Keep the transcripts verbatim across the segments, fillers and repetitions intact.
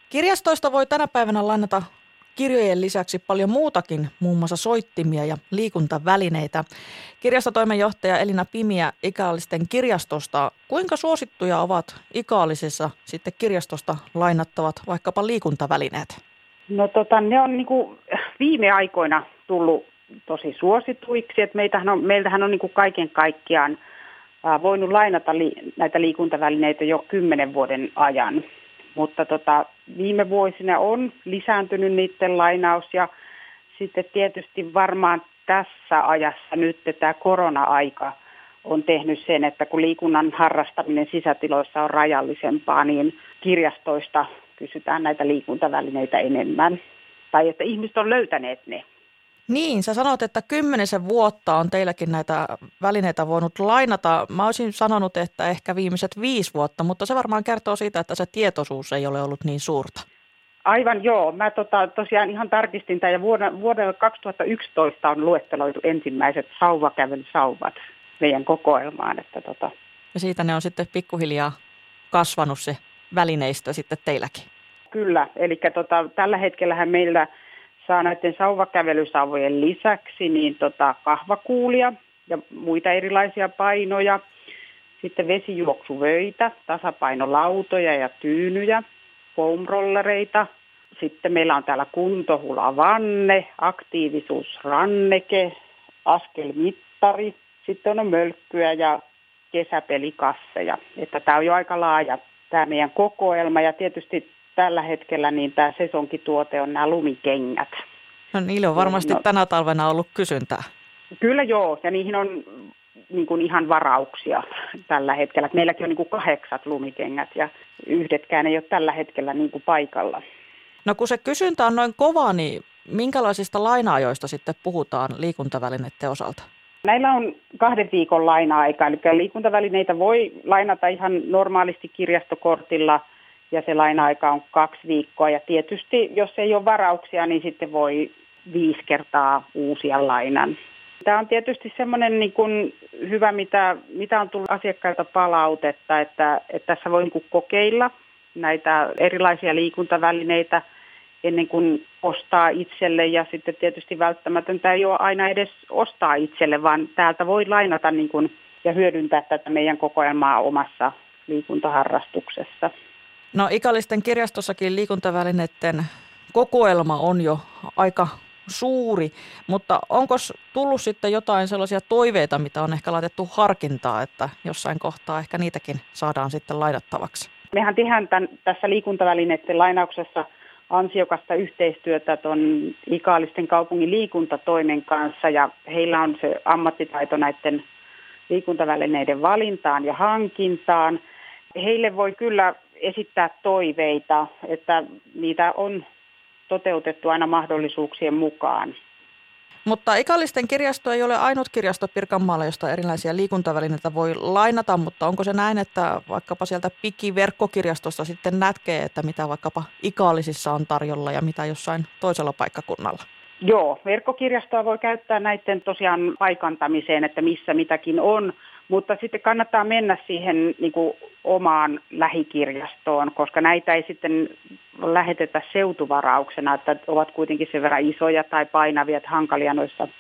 Kirjastoista voi tänä päivänä lainata kirjojen lisäksi paljon muutakin, muun muassa soittimia ja liikuntavälineitä. Kirjastotoimenjohtaja Elina Pimiä Ikaalisten kirjastosta. Kuinka suosittuja ovat Ikaalisissa sitten kirjastosta lainattavat vaikkapa liikuntavälineet? No tota, ne on niin kuin viime aikoina tullut tosi suosituiksi, että meitähän on, meiltähän on niin kuin kaiken kaikkiaan ää, voinut lainata li, näitä liikuntavälineitä jo kymmenen vuoden ajan. Mutta tota, viime vuosina on lisääntynyt niiden lainaus ja sitten tietysti varmaan tässä ajassa nyt tämä korona-aika on tehnyt sen, että kun liikunnan harrastaminen sisätiloissa on rajallisempaa, niin kirjastoista kysytään näitä liikuntavälineitä enemmän. Tai että ihmiset on löytäneet ne. Niin, sä sanot, että kymmenisen vuotta on teilläkin näitä välineitä voinut lainata. Mä olisin sanonut, että ehkä viimeiset viisi vuotta, mutta se varmaan kertoo siitä, että se tietoisuus ei ole ollut niin suurta. Aivan joo. Mä tota, tosiaan ihan tarkistin tämän ja vuonna, vuodella kaksituhattayksitoista on luetteloitu ensimmäiset sauvakävelysauvat meidän kokoelmaan. Että tota. Ja siitä ne on sitten pikkuhiljaa kasvanut se välineistö sitten teilläkin. Kyllä, eli tota, tällä hetkellähän meillä saa näiden sauvakävelysauvojen lisäksi niin tota, kahvakuulia ja muita erilaisia painoja, sitten vesijuoksuvöitä, tasapainolautoja ja tyynyjä, foamrollereita. Sitten meillä on täällä kuntohulavanne, aktiivisuusranneke, askelmittari, sitten on mölkkyä ja kesäpelikasseja. Että tämä on jo aika laaja tämä meidän kokoelma ja tietysti tällä hetkellä niin tämä sesonkituote on nämä lumikengät. No niille on varmasti no, tänä talvena ollut kysyntää. Kyllä joo, ja niihin on niin kuin ihan varauksia tällä hetkellä. Meilläkin on niin kuin kahdeksat lumikengät ja yhdetkään ei ole tällä hetkellä niin kuin paikalla. No kun se kysyntä on noin kova, niin minkälaisista laina-ajoista sitten puhutaan liikuntavälineiden osalta? Näillä on kahden viikon laina-aika, eli liikuntavälineitä voi lainata ihan normaalisti kirjastokortilla, ja se laina-aika on kaksi viikkoa. Ja tietysti, jos ei ole varauksia, niin sitten voi viisi kertaa uusia lainan. Tämä on tietysti semmoinen niin kuin hyvä, mitä, mitä on tullut asiakkailta palautetta, että, että tässä voi niin kuin kokeilla näitä erilaisia liikuntavälineitä ennen kuin ostaa itselle. Ja sitten tietysti välttämätöntä ei ole aina edes ostaa itselle, vaan täältä voi lainata niin kuin, ja hyödyntää tätä meidän kokoelmaa omassa liikuntaharrastuksessa. No Ikaalisten kirjastossakin liikuntavälineiden kokoelma on jo aika suuri, mutta onko tullut sitten jotain sellaisia toiveita, mitä on ehkä laitettu harkintaa, että jossain kohtaa ehkä niitäkin saadaan sitten lainattavaksi? Mehän tehdään tämän, tässä liikuntavälineiden lainauksessa ansiokasta yhteistyötä tuon Ikaalisten kaupungin liikuntatoimen kanssa ja heillä on se ammattitaito näiden liikuntavälineiden valintaan ja hankintaan. Heille voi kyllä esittää toiveita, että niitä on toteutettu aina mahdollisuuksien mukaan. Mutta Ikaalisten kirjasto ei ole ainut kirjasto Pirkanmaalla, josta erilaisia liikuntavälineitä voi lainata, mutta onko se näin, että vaikkapa sieltä Piki-verkkokirjastosta sitten näkee, että mitä vaikkapa Ikaalisissa on tarjolla ja mitä jossain toisella paikkakunnalla? Joo, verkkokirjastoa voi käyttää näiden tosiaan paikantamiseen, että missä mitäkin on, mutta sitten kannattaa mennä siihen niin kuin omaan lähikirjastoon, koska näitä ei sitten lähetetä seutuvarauksena, että ovat kuitenkin sen verran isoja tai painavia, että hankalia noissa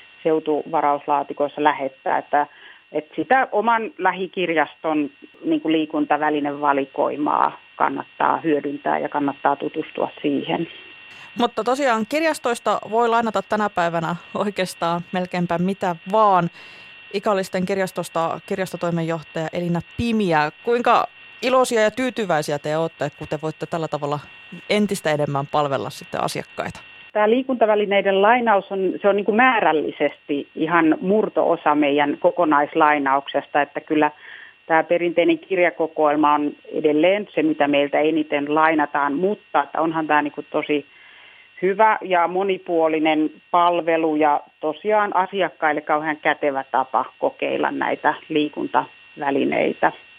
seutuvarauslaatikoissa lähettää, että, että sitä oman lähikirjaston niin kuin liikuntavälinevalikoimaa kannattaa hyödyntää ja kannattaa tutustua siihen. Mutta tosiaan kirjastoista voi lainata tänä päivänä oikeastaan melkeinpä mitä vaan. Ikaalisten kirjastosta kirjastotoimenjohtaja Elina Pimiä. Kuinka iloisia ja tyytyväisiä te olette, kun te voitte tällä tavalla entistä enemmän palvella sitten asiakkaita? Tämä liikuntavälineiden lainaus on, se on niin kuin määrällisesti ihan murto-osa meidän kokonaislainauksesta, että kyllä tämä perinteinen kirjakokoelma on edelleen se, mitä meiltä eniten lainataan, mutta onhan tämä niin kuin tosi hyvä ja monipuolinen palvelu ja tosiaan asiakkaille kauhean kätevä tapa kokeilla näitä liikuntavälineitä.